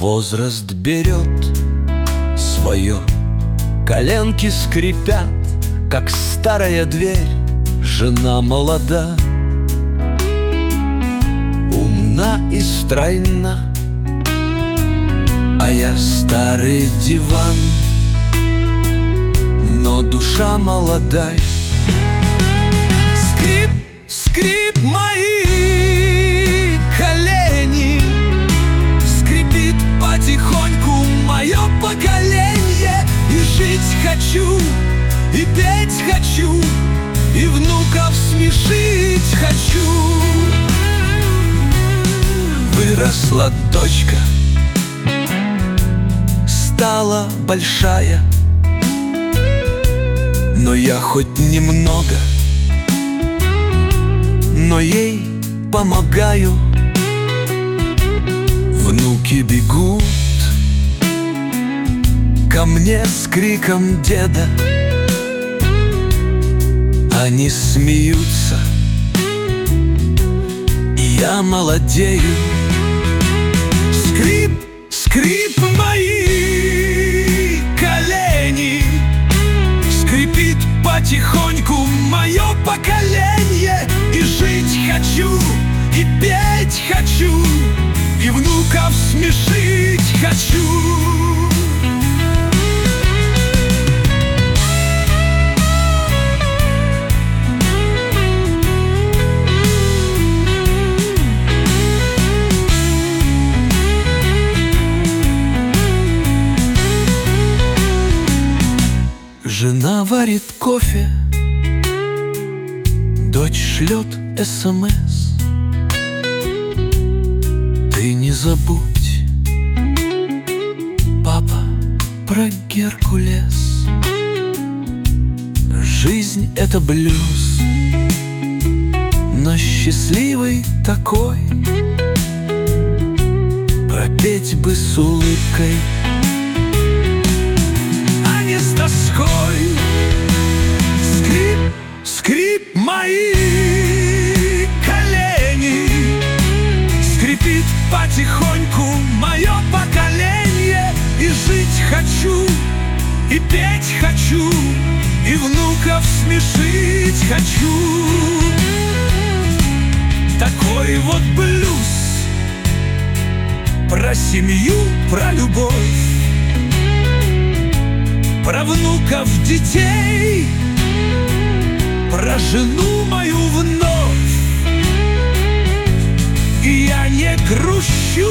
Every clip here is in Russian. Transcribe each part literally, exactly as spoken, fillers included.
Возраст берет свое, коленки скрипят, как старая дверь. Жена молода, умна и стройна, а я старый диван, но душа молодая. Скрип, скрип мои колени, скрипит потихоньку мое поколенье. И жить хочу, и петь хочу, и внуков смешить хочу. Выросла дочка, стала большая, но я хоть немного, но ей помогаю. Внуки бегут ко мне с криком деда, они смеются, и я молодею. Скрип, скрип мои колени, скрипит потихоньку мое поколенье. И жить хочу, и петь хочу, и внуков смешить хочу. Жена варит кофе, дочь шлет СМС. Ты не забудь, папа, про Геркулес. Жизнь — это блюз, но счастливый такой. Пропеть бы с улыбкой, а не с тоской. Скрип, скрип мои колени, скрипит потихоньку мое поколенье. И жить хочу, и петь хочу, и внуков смешить хочу. Такой вот блюз про семью, про любовь, про внуков, детей, про жену мою вновь. И я не грущу,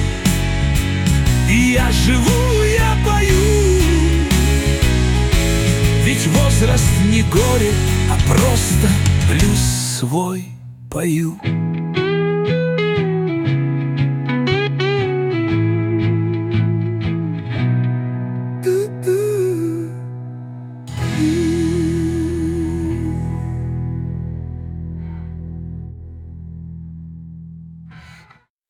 и я живу, я пою. Ведь возраст не горе, а просто блюз свой пою.